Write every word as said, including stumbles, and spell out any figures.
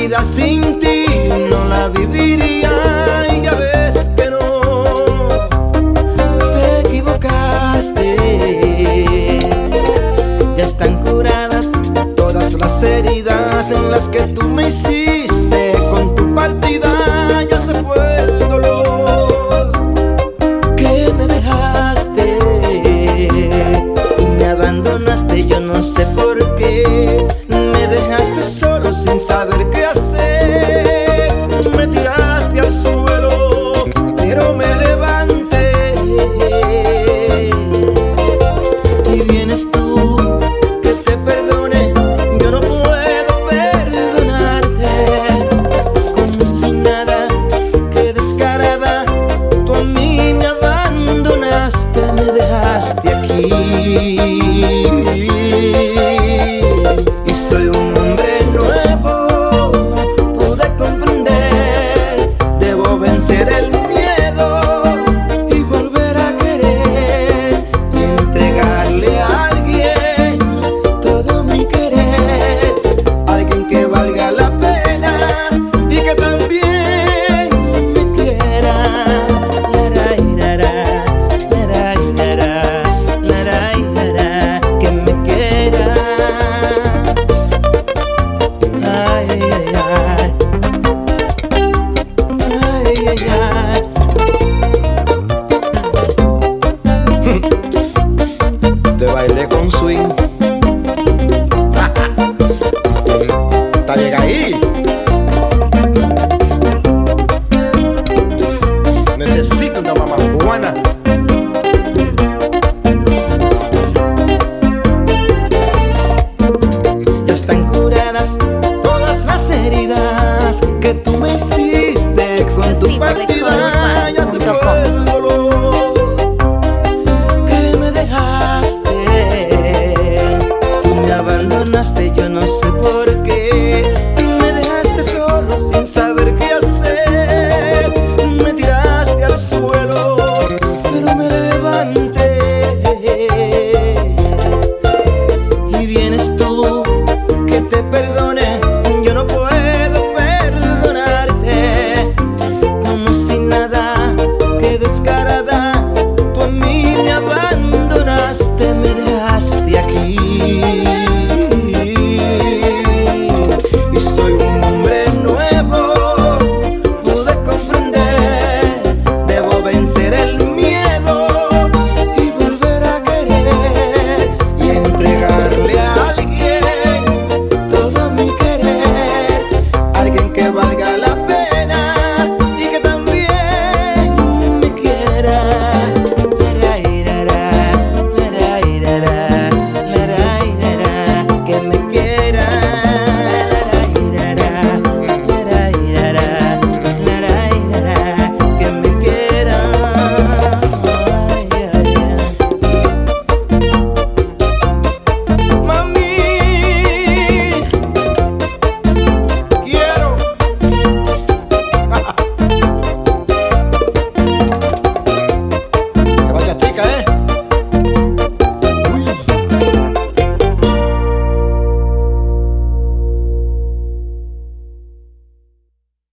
vida sin ti no la viviría. Y ya ves que no, te equivocaste. Ya están curadas todas las heridas en las que tú me hiciste. Con tu partida ya se fue el dolor que me dejaste y me abandonaste. Yo no sé por qué me dejaste solo sin saber qué hacer. Me tiraste al suelo, pero me levanté. Y vienes tú que te perdone, yo no puedo perdonarte. Como si nada, qué descarada, tú a mí me abandonaste, me dejaste aquí. Y soy un hombre nuevo, pude comprender, debo vencer el miedo y volver a querer y entregarle a alguien todo mi querer, alguien que valga la pena y que también me quiera. Larairara, larairara, larairara, que me quiera. Ay, ay, ay, ay, ay, ay. Te bailé con swing. Está bien ahí. Necesito una mamá juana. Ya están curadas todas las heridas que tú me hiciste. Con tu Exclusivo de partida color urbano ya se punto fue com. el